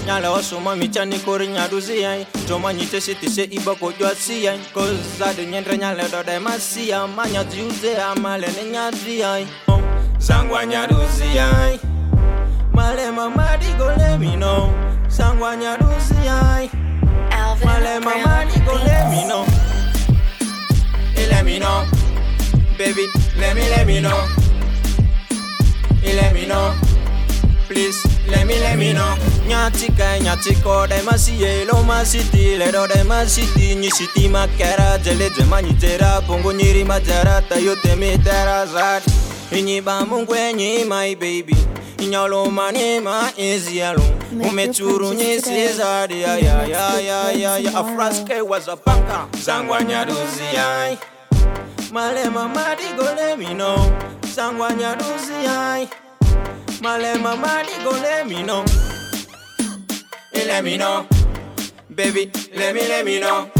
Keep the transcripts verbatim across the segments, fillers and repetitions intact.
Nyala osuma michani kori nyaduzi ai. Joma nyite siti se iba kujua si ai. Koza de nyendre nyale do de masia. Manya ziuze amale ne nyadzi ai. Sangwa nyaduzi ai. Male mama di go let me know. Sangwa nyaduzi ai. Male mama di go let me know. Let me know. Baby, let me, let me know. Let me know. Please, let me, let me know. Nyatika, nyatiko, de masiye, lo masiti, le do de masiti, ni siti makara, jele jemani tera, pongo nyiri majara, tayo teme tera zad. Inyi ba mungwe nyi my baby. Inyalo mani ma ezialo. Umechuru nyi sizadi, ya ya ya ya ya ya. Afraske was a banker. Zangwa nyaduzi ai. Male mama di go let me know. Sangwa nyaduzi ai. Male mama di go let me know. Let me know. Baby, let me, let me know.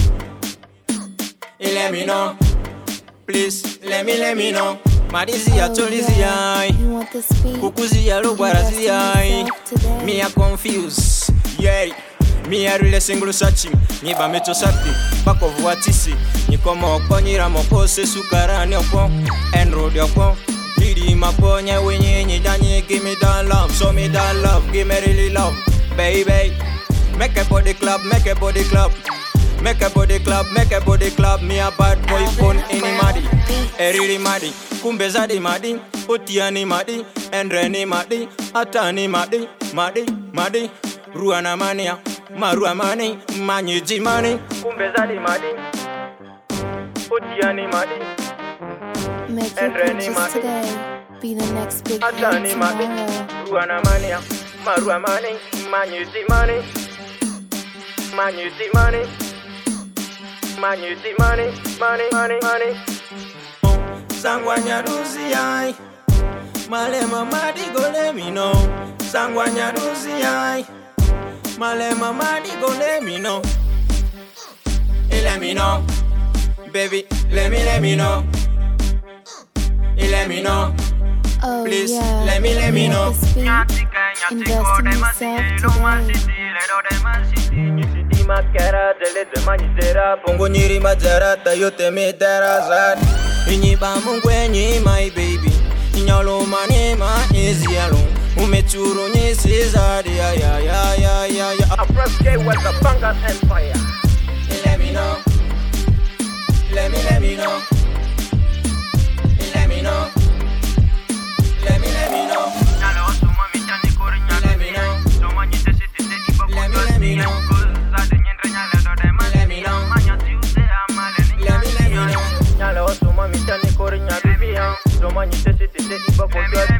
Let me know. Please, let me, let me know. Madizia tolizia ai. Kukuzia lugwarazia ai. Me a confused. Yeah. Me a really single searching. Niba meto sati. Bako vuatisi. Nikomo oko nyira moko se sukarani oko. Enroad oko. Didi maponye wenye nyidanye. Give me that love. Show me that love. Give me really love. Baby. Make a body clap. Make a body clap. Make a body clap. Make a body clap. Me a bad boy phone any madi. E really madi. Kumbeza di madi. Utia ni madi. Endre ni madi. Ata ni madi. Madi. Madi. Ruana mania. Marua mani. Manyiji mani. Kumbeza di madi. Utia ni madi. Make your purchase today. Be the next big hit tomorrow. Ruana mania. Marua mani. Manyiji mani. Manyiji mani. Manyiji mani. Mani. Mani. Mani. Sangwa nyaduzi ai. Male mama di go let me know. Sangwa nyaduzi ai. Male mama di go let me know. Let me know. Baby, let me, let me know. Let me know. Oh, please, yeah. let me, let me know. Invest in yourself today. Makara dele de manitera pongo nyiri majara tayo teme tera zad. Inyi ba mungwe nyi my baby. Inyalo mani ma ezialo. Umechuru nyi sizadi ya ya ya ya ya ya. Afraske was a Bangas empire. Let me know. Let me, let me know. Let me know. Let me, let me know. Let me know. Let me, let me know. Nyale osuma michani kori nyaduzi ai. Joma nyite siti se iba kujua